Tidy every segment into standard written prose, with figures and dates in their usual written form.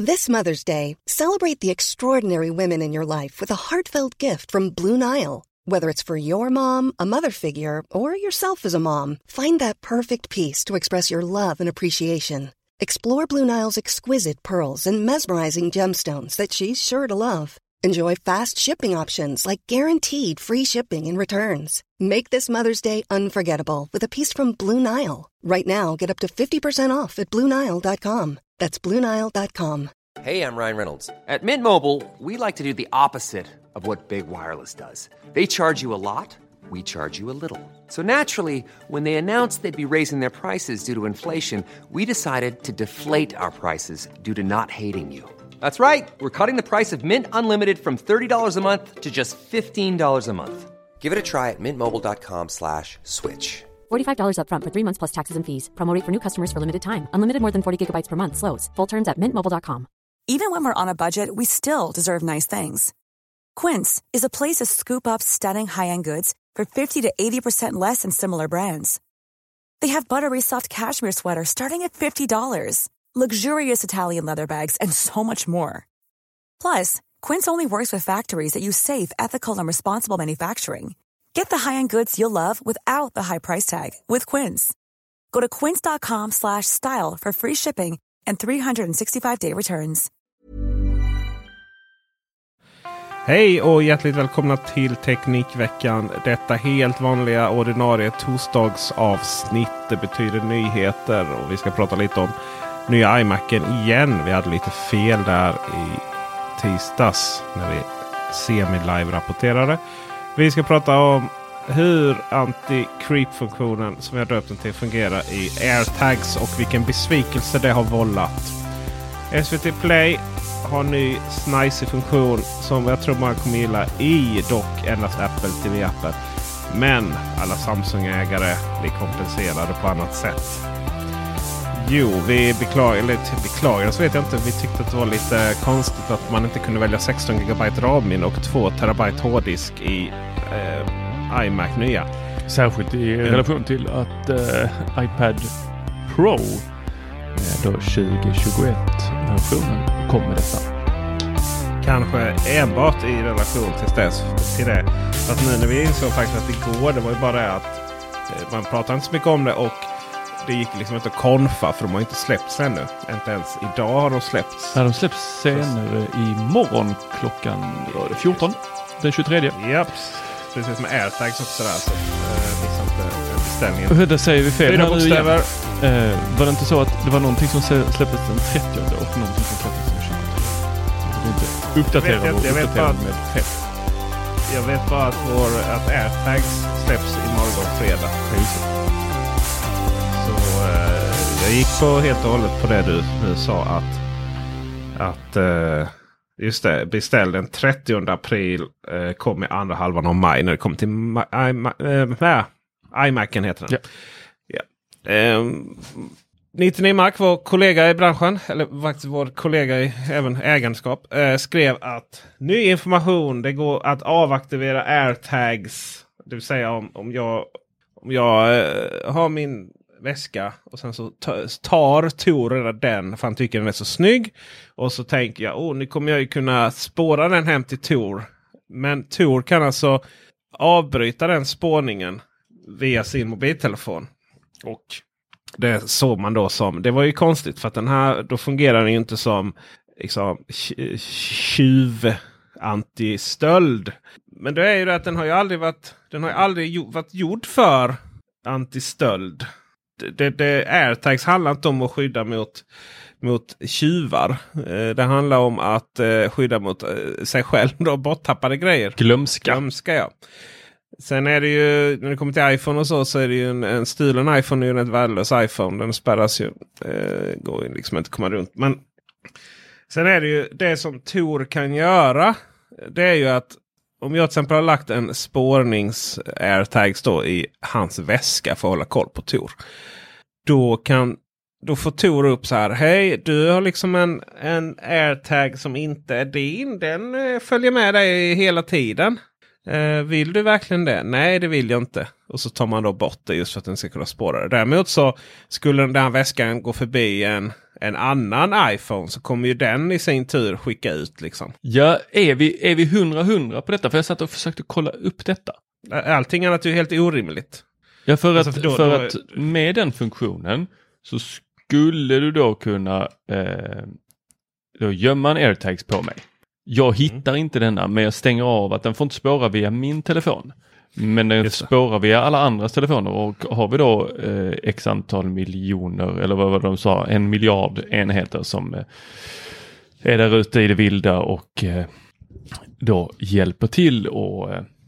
This Mother's Day, celebrate the extraordinary women in your life with a heartfelt gift from Blue Nile. Whether it's for your mom, a mother figure, or yourself as a mom, find that perfect piece to express your love and appreciation. Explore Blue Nile's exquisite pearls and mesmerizing gemstones that she's sure to love. Enjoy fast shipping options like guaranteed free shipping and returns. Make this Mother's Day unforgettable with a piece from Blue Nile. Right now, get up to 50% off at BlueNile.com. That's BlueNile.com. Hey, I'm Ryan Reynolds. At Mint Mobile, we like to do the opposite of what Big Wireless does. They charge you a lot, we charge you a little. So naturally, when they announced they'd be raising their prices due to inflation, we decided to deflate our prices due to not hating you. That's right. We're cutting the price of Mint Unlimited from $30 a month to just $15 a month. Give it a try at mintmobile.com/switch. $45 up front for 3 months plus taxes and fees. Promo rate for new customers for limited time. Unlimited more than 40 gigabytes per month. Slows full terms at mintmobile.com. Even when we're on a budget, we still deserve nice things. Quince is a place to scoop up stunning high-end goods for 50 to 80% less than similar brands. They have buttery soft cashmere sweaters starting at $50, luxurious Italian leather bags, and so much more. Plus, Quince only works with factories that use safe, ethical, and responsible manufacturing. Get the high-end goods you'll love without the high price tag with Quince. Go to quince.com/style for free shipping and 365-day returns. Hej och hjärtligt välkomna till Teknikveckan. Detta helt vanliga ordinarie torsdagsavsnitt. Det betyder nyheter och vi ska prata lite om nya iMacen igen. Vi hade lite fel där i tisdags när vi semi-live-rapporterade. Vi ska prata om hur anti-creep-funktionen som jag döpt den till fungerar i AirTags och vilken besvikelse det har vållat. SVT Play har ny snajsig funktion som jag tror man kommer gilla i dock endast Apple TV-appen. Men alla Samsung-ägare blir kompenserade på annat sätt. Jo, vi beklagar så vet jag inte. Vi tyckte att det var lite konstigt att man inte kunde välja 16 GB RAM och 2 TB hårddisk i iMac nya. Särskilt i relation till att iPad Pro med 2021-versionen kom med detta. Kanske enbart i relation till det. Fast nu när vi insåg faktiskt att igår, det var ju bara det att man pratar inte så mycket om det och det gick liksom inte att konfa för de har inte släppts ännu. Inte ens idag har de släppts. Ja, de släpps senare imorgon klockan 14, den 23. Japp, precis med AirTags också där. Så liksom inte beställningen. Och där säger vi fel. 4 bokstäver. Var det inte så att det var någonting som släpptes den 30 och någonting som släpptes den 23? Det är inte uppdaterad med fel. Jag vet bara att AirTags släpps imorgon fredag. Så jag gick på helt och hållet på det du sa att just det, beställ den 30 april kom i andra halvan av maj när det kom till iMacen heter den. Ja. 99 Mark, vår kollega i branschen, eller faktiskt vår kollega i även ägandeskap, skrev att ny information, det går att avaktivera AirTags. Det vill säga om jag har min väska och sen så tar Tor den för han tycker den är så snygg. Och så tänker jag, nu kommer jag ju kunna spåra den hem till Tor. Men Tor kan alltså avbryta den spårningen via sin mobiltelefon. Och det såg man då som, det var ju konstigt för att den här, då fungerar den ju inte som liksom, tjuv antistöld. Men det är ju det att den har ju aldrig varit gjord för antistöld. AirTags handlar inte om att skydda mot tjuvar. Det handlar om att skydda mot sig själv då, borttappade grejer. Glömska, ja. Sen är det ju, när det kommer till iPhone och så är det ju en stulen iPhone är ju en värdelös iPhone. Den spärras ju. Går ju liksom inte komma runt. Men sen är det ju det som Tor kan göra. Det är ju att om jag till exempel har lagt en spårnings AirTags då i hans väska för att hålla koll på Tor. Då får Tor upp så här. Hej, du har liksom en AirTag som inte är din. Den följer med dig hela tiden. Vill du verkligen det? Nej, det vill jag inte. Och så tar man då bort det just för att den ska kunna spåra det. Däremot så skulle den där väskan gå förbi en annan iPhone, så kommer ju den i sin tur skicka ut liksom. Ja, är vi 100 på detta? För jag satt och försökte kolla upp detta. Allting annat är ju helt orimligt. Ja, för att med den funktionen så skulle du då kunna då gömma en AirTags på mig. Jag hittar inte denna, men jag stänger av att den får inte spåra via min telefon. Men den spårar via alla andras telefoner, och har vi då x antal miljoner, eller vad de sa, 1 miljard enheter som är där ute i det vilda och då hjälper till och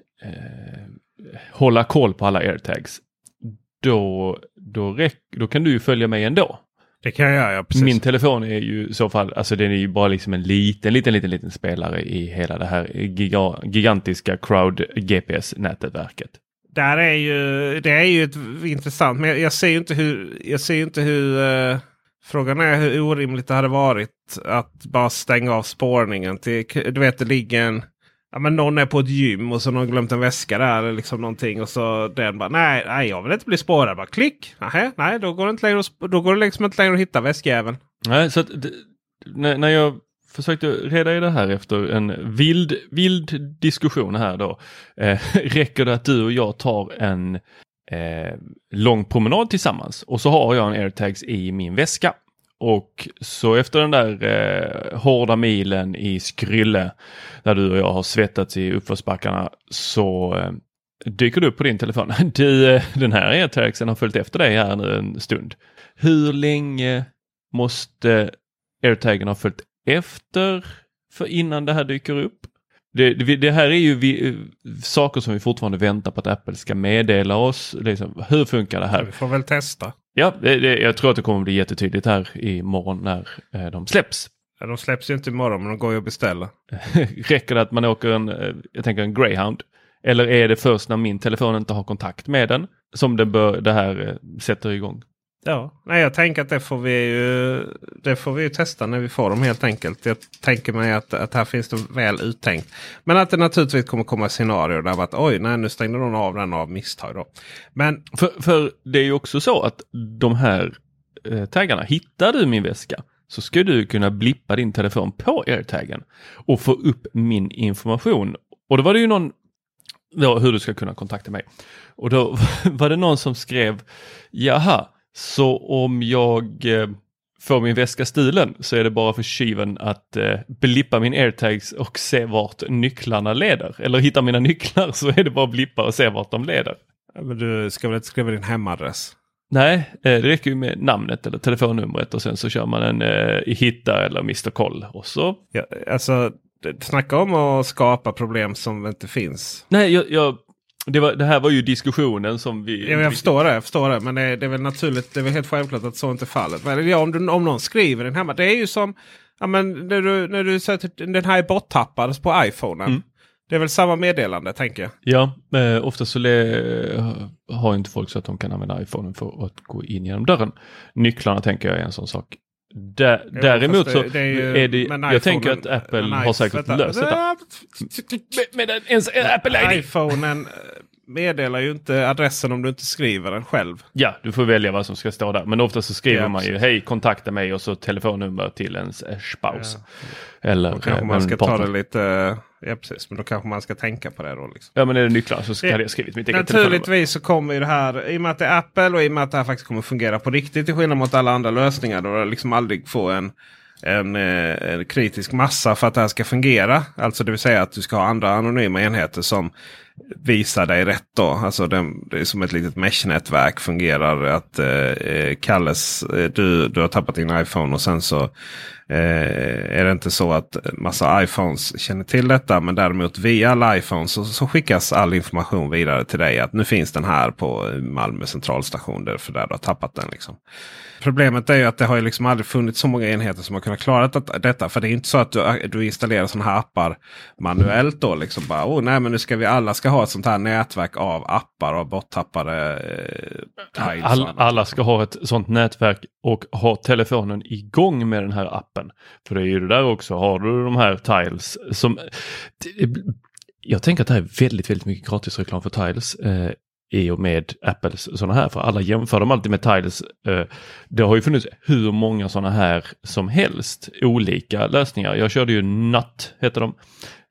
hålla koll på alla AirTags. Då kan du ju följa mig ändå. Det kan jag göra, precis. Min telefon är ju i så fall, alltså den är ju bara liksom en liten spelare i hela det här gigantiska crowd GPS-nätverket. Det är ju ett intressant, men jag ser ju inte hur frågan är hur orimligt det hade varit att bara stänga av spårningen till, du vet, det ligger men någon är på ett gym och så någon glömt en väska där eller liksom någonting, och så den bara nej jag vill inte bli spårad, bara klick. Nej, då går det inte längre, då går det liksom inte längre att hitta väskjäveln. Nej, så att när jag försökte reda i det här efter en vild diskussion här då, räcker det att du och jag tar en lång promenad tillsammans, och så har jag en AirTags i min väska. Och så efter den där hårda milen i Skrylle, där du och jag har svettats i uppförsbackarna, så dyker du upp på din telefon. Den här AirTagsen har följt efter dig här nu en stund. Hur länge måste AirTagen ha följt efter för innan det här dyker upp? Det här är ju saker som vi fortfarande väntar på att Apple ska meddela oss. Liksom, hur funkar det här? Vi får väl testa. Ja, jag tror att det kommer bli jättetydligt här imorgon när de släpps. Ja, de släpps ju inte imorgon, men de går ju att beställa. Räcker det att man åker en Greyhound? Eller är det först när min telefon inte har kontakt med den som det här sätter igång? Ja, nej, jag tänker att det får vi ju testa när vi får dem helt enkelt. Jag tänker mig att här finns det väl uttänkt. Men att det naturligtvis kommer komma scenarier där att oj, nej, nu stängde någon av den av misstag då. Men för det är ju också så att de här taggarna, hittar du min väska så ska du kunna blippa din telefon på AirTaggen och få upp min information. Och då var det ju någon hur du ska kunna kontakta mig. Och då var det någon som skrev, jaha, så om jag får min väska stilen så är det bara för tjuven att blippa min AirTags och se vart nycklarna leder. Eller hitta mina nycklar så är det bara att blippa och se vart de leder. Ja, men du ska väl inte skriva din hemadress? Nej, det räcker ju med namnet eller telefonnumret och sen så kör man en i hitta eller Mr. Koll och så. Ja, alltså, snacka om att skapa problem som inte finns. Nej, det här var ju diskussionen som vi... Jag förstår det. Men det är väl naturligt, det är väl helt självklart att så inte är fallet. Men ja, om någon skriver den hemma, det är ju som när du sätter den här borttappades på iPhonen. Mm. Det är väl samma meddelande, tänker jag. Ja, ofta så har inte folk så att de kan använda iPhonen för att gå in genom dörren. Nycklarna tänker jag är en sån sak. Däremot så är det jag tänker att Apple har säkert löst det. Med Apple ID. iPhonen meddelar ju inte adressen om du inte skriver den själv. Ja, du får välja vad som ska stå där. Men ofta så skriver man ju hej, kontakta mig och så telefonnummer till ens spouse. Ja. Eller kanske man ska ta det lite... Ja, precis. Men då kanske man ska tänka på det då. Liksom. Ja, men är det nycklar så hade jag skrivit mitt eget telefonnummer. Naturligtvis så kommer ju det här, i och med att det är Apple och i och med att det här faktiskt kommer fungera på riktigt till skillnad mot alla andra lösningar. Då det liksom aldrig får en kritisk massa för att det här ska fungera. Alltså det vill säga att du ska ha andra anonyma enheter som visar dig rätt då. Alltså det är som ett litet mesh-nätverk fungerar. Att Kalles, du har tappat din iPhone och sen så är det inte så att massa iPhones känner till detta. Men däremot via alla iPhones så skickas all information vidare till dig. Att nu finns den här på Malmö centralstation därför där du har tappat den liksom. Problemet är ju att det har ju liksom aldrig funnits så många enheter som har kunnat klara detta. För det är inte så att du installerar sådana här appar manuellt då. Liksom bara, nej men nu ska vi alla ska ha ett sånt här nätverk av appar och borttappade tiles. Alla ska ha ett sånt nätverk och ha telefonen igång med den här appen. För det är ju det där också. Har du de här tiles som... jag tänker att det här är väldigt, väldigt mycket gratisreklam för Tiles i och med Apples sådana här. För alla jämför dem alltid med Tiles. Det har ju funnits hur många sådana här som helst. Olika lösningar. Jag körde ju Nut, heter de.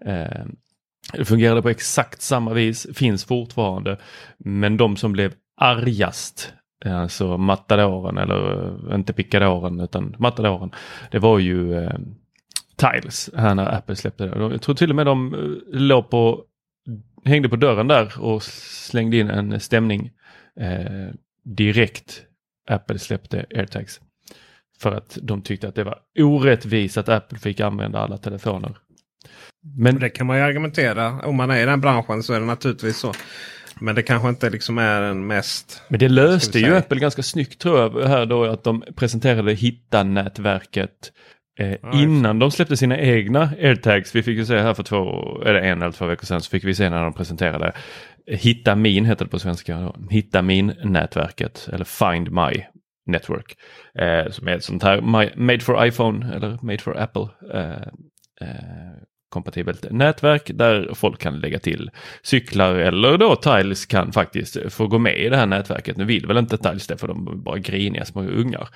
Det fungerade på exakt samma vis. Finns fortfarande. Men de som blev argast, alltså Matadoren, eller inte Picadoren utan Matadoren, det var ju Tiles här när Apple släppte det. Jag tror till och med de hängde på dörren där och slängde in en stämning direkt Apple släppte AirTags. För att de tyckte att det var orättvist att Apple fick använda alla telefoner. Men det kan man ju argumentera. Om man är i den branschen så är det naturligtvis så. Men det kanske inte liksom är den mest... Men det löste ju Apple ganska snyggt, tror jag, här då, att de presenterade Hitta-nätverket innan de släppte sina egna AirTags. Vi fick ju se här för 1 eller 2 veckor sedan, så fick vi se när de presenterade Hitta Min, heter det på svenska då. Hitta Min-nätverket, eller Find My Network, som är ett sånt här made for iPhone eller made for Apple kompatibelt nätverk där folk kan lägga till cyklar, eller då Tiles kan faktiskt få gå med i det här nätverket. Nu vill väl inte Tiles det, för de är bara griniga små ungar.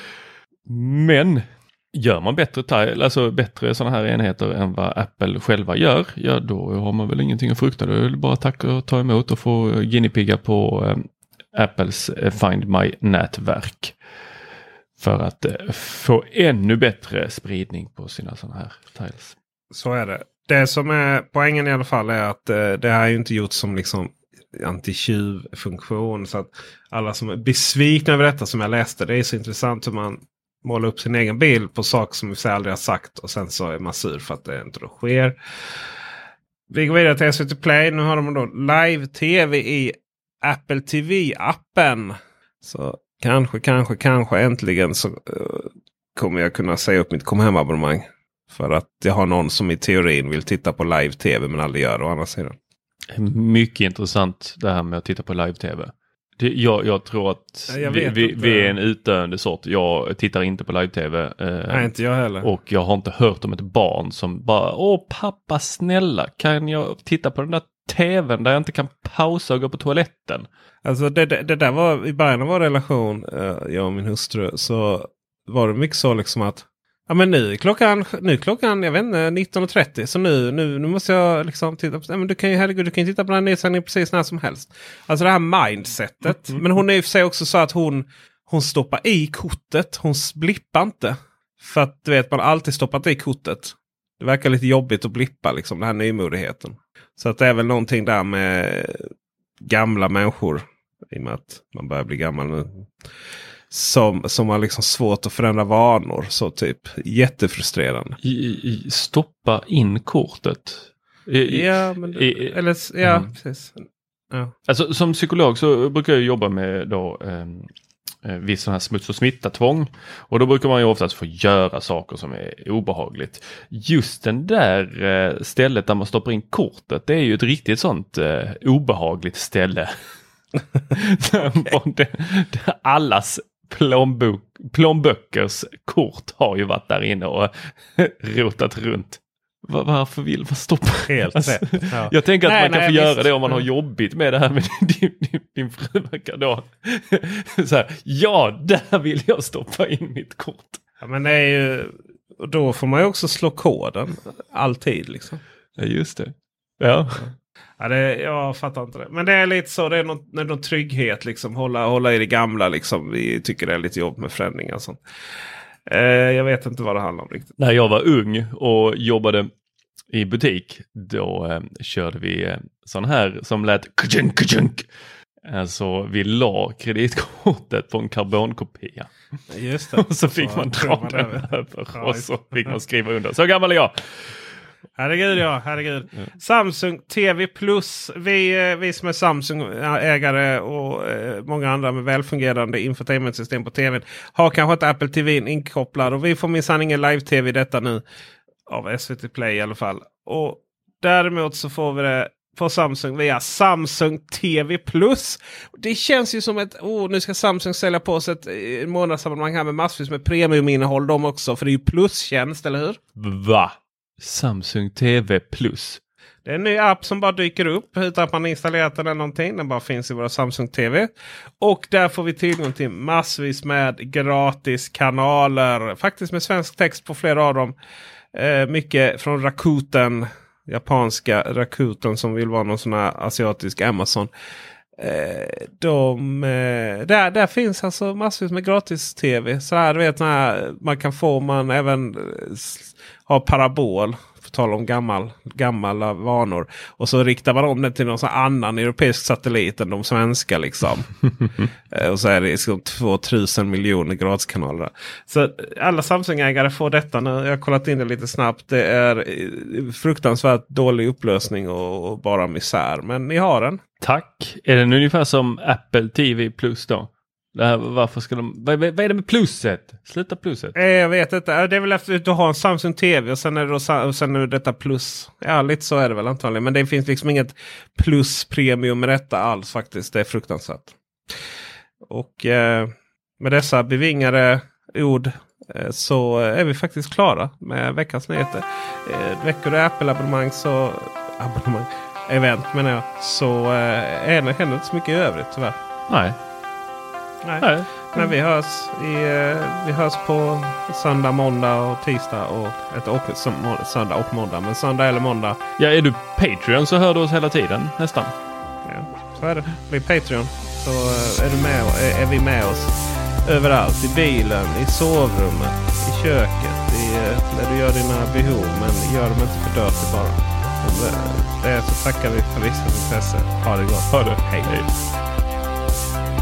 Men gör man bättre sådana här enheter än vad Apple själva gör, ja då har man väl ingenting att frukta. Det är bara tacka och ta emot och få guinea-pigga på Apples Find My-nätverk för att få ännu bättre spridning på sina sådana här Tiles. Så är det. Det som är poängen i alla fall är att det här är ju inte gjort som liksom anti-tjuv-funktion. Så att alla som är besvikna över detta, som jag läste, det är så intressant hur man målar upp sin egen bild på saker som vi aldrig har sagt, och sen så är man sur för att det inte då sker. Vi går vidare till SVT Play. Nu har de då live-tv i Apple TV-appen. Så kanske äntligen så kommer jag kunna säga upp mitt Comhem-abonnemang. För att jag har någon som i teorin vill titta på live-tv men aldrig gör det å andra sidan. Mycket intressant det här med att titta på live-tv. Jag tror att vi är en utdöende sort. Jag tittar inte på live-tv. Nej, inte jag heller. Och jag har inte hört om ett barn som bara, åh pappa snälla, kan jag titta på den där tvn där jag inte kan pausa och gå på toaletten? Alltså det där var i början av vår relation, jag och min hustru, så var det mycket så liksom att ja, men nu är klockan jag vet inte, 19:30, så nu måste jag liksom titta på, ja, men du kan ju titta på den här nedsändningen precis när som helst. Alltså det här mindsetet. Men hon är ju för sig också så att hon stoppar i kortet, hon blippar inte. För att du vet, man har alltid stoppat i kortet. Det verkar lite jobbigt att blippa liksom, den här nymodigheten. Så att det är väl någonting där med gamla människor, i och med att man börjar bli gammal nu. Som har liksom svårt att förändra vanor. Så typ jättefrustrerande. Stoppa in kortet. Precis. Ja. Alltså, som psykolog så brukar jag jobba med då viss sån här smuts- och smittatvång. Och då brukar man ju oftast få göra saker som är obehagligt. Just den där stället där man stoppar in kortet, det är ju ett riktigt sånt obehagligt ställe. där allas plånböckers kort har ju varit där inne och rotat runt. Varför vill man stoppa? Helt rätt. Ja. Jag tänker att man kan få göra det om man har jobbigt med det här med din fru verkar då. Så här, ja, där vill jag stoppa in mitt kort. Ja, men det är ju, då får man ju också slå koden alltid liksom. Ja, just det. Ja. Ja, jag fattar inte det. Men det är lite så, det är någon trygghet liksom. Hålla i det gamla liksom. Vi tycker det är lite jobb med förändringar och sånt. Jag vet inte vad det handlar om riktigt. När jag var ung och jobbade i butik, då körde vi sån här som lät kajunk. Alltså vi la kreditkortet på en karbonkopia. Just det. Och så fick man dra den över och så fick man skriva under. Så gammal är jag. Herregud. Samsung TV Plus. Vi som är Samsung-ägare och många andra med välfungerande infotainmentsystem på tvn har kanske inte Apple TV inkopplad, och vi får minsann ingen live-tv i detta nu av SVT Play i alla fall. Och däremot så får vi det på Samsung via Samsung TV Plus. Det känns ju som ett, nu ska Samsung sälja på sig ett månadsabonnemang här med massvis med premiuminnehåll de också, för det är ju plustjänst, eller hur? Va? Samsung TV Plus. Det är en ny app som bara dyker upp utan att man installerat den eller någonting. Den bara finns i våra Samsung TV. Och där får vi tillgång till massvis med gratis kanaler. Faktiskt med svensk text på flera av dem. Mycket från Rakuten. Japanska Rakuten som vill vara någon sån här asiatisk Amazon. Där finns alltså massvis med gratis tv. Så här, du vet, man kan få, man även har parabol. För tala om gamla vanor. Och så riktar man om den till någon sån annan europeisk satellit än de svenska liksom. Och så är det liksom 2000 miljoner gratiskanaler. Så alla Samsung-ägare får detta nu. Jag har kollat in det lite snabbt. Det är fruktansvärt dålig upplösning och bara misär. Men ni har den. Tack. Är den ungefär som Apple TV Plus då? Varför ska vad är det med pluset? Sluta pluset. Jag vet inte. Det är väl efter att du har en Samsung TV och sen är det detta plus. Ja, lite så är det väl antagligen. Men det finns liksom inget plus premium med detta alls faktiskt. Det är fruktansvärt. Och med dessa bevingade ord så är vi faktiskt klara med veckans nyheter. Veckor och Apple-abonnemang så... event menar jag. Så händer inte så mycket i övrigt tyvärr. Nej. Men vi hörs på söndag, måndag och tisdag och söndag och måndag. Men söndag eller måndag. Ja, är du Patreon så hör du oss hela tiden nästan. Ja, så är det. Bli Patreon så är vi med oss överallt. I bilen, i sovrummet, i köket, när du gör dina behov. Men gör dem inte för dirty bara. Så tackar vi för visst intresse. Ha det gott. Ha det. Hej.